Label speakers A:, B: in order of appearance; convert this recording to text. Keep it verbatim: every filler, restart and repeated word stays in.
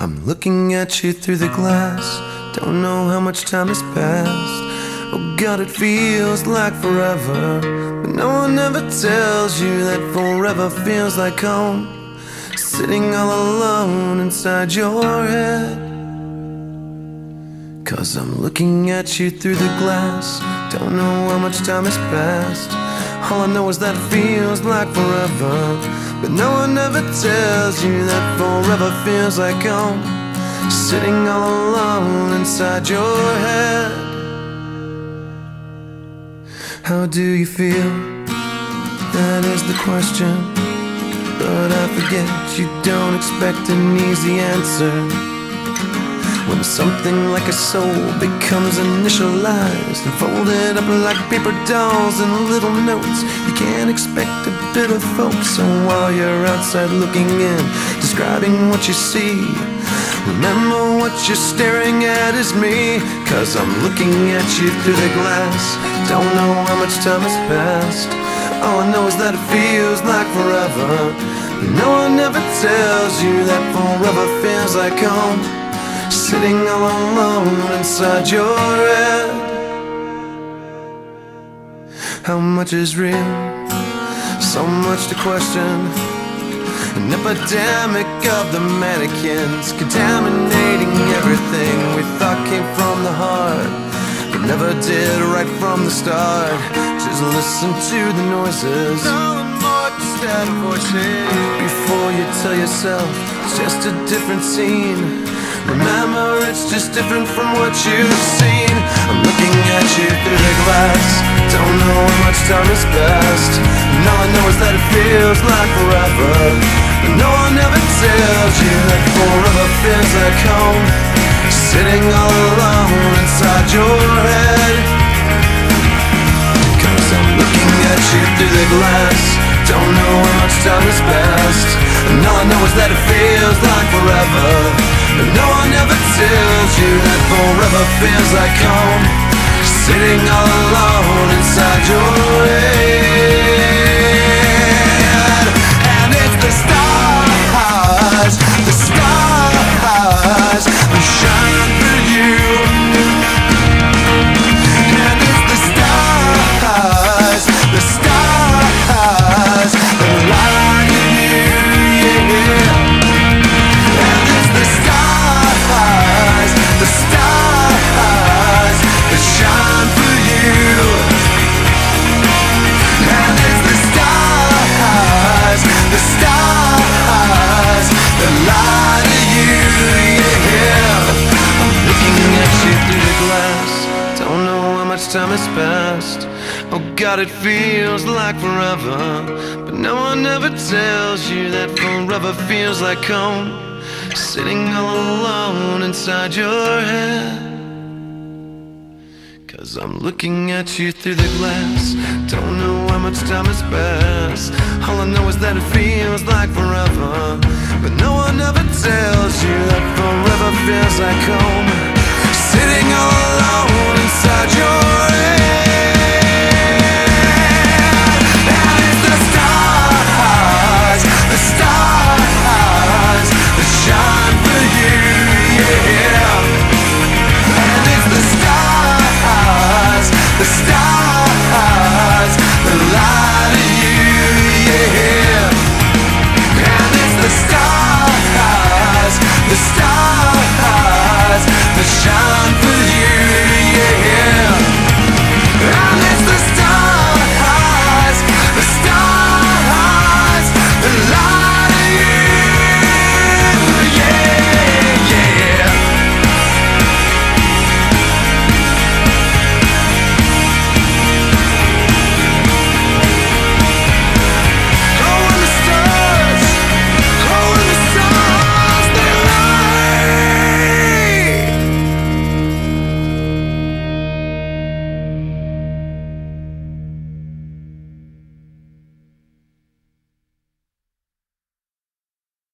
A: I'm looking at you through the glass. Don't know how much time has passed. Oh God, it feels like forever, but no one ever tells you that forever feels like home. Sitting all alone inside your head. Cause I'm looking at you through the glass. Don't know how much time has passed. All I know is that it feels like forever, but no one ever tells you that forever feels like home. Sitting all alone inside your head. How do you feel? That is the question. But I forget you don't expect an easy answer. When something like a soul becomes initialized and folded up like paper dolls and little notes, you can't expect a bit of folks. So while you're outside looking in, describing what you see, remember what you're staring at is me. Cause I'm looking at you through the glass. Don't know how much time has passed. All I know is that it feels like forever, but no one ever tells you that forever feels like home. Sitting all alone inside your head. How much is real? So much to question. An epidemic of the mannequins, contaminating everything we thought came from the heart, but never did right from the start. Just listen to the noises, before you tell yourself it's just a different scene. Remember, it's just different from what you've seen. I'm looking at you through the glass. Don't know how much time has passed, and all I know is that it feels like forever, but no one ever tells you that forever feels like home. Sitting all alone inside your head. Cause I'm looking at you through the glass. Don't know how much time has passed, and all I know is that it feels like forever, but no one ever tells you that forever feels like home. Sitting all alone inside your head. And it's the stars, the stars that shine for you. And it's the stars, the stars that light you, yeah. And it's the stars, the stars that shine for you. And it's the stars, the stars that light you, yeah. I'm looking at you through the glass. Don't know how much time has passed. Oh God, it feels like forever, but no one ever tells you that forever feels like home. Sitting all alone inside your head. Cause I'm looking at you through the glass. Don't know how much time has passed. All I know is that it feels like forever, but no one ever tells you that forever feels like home.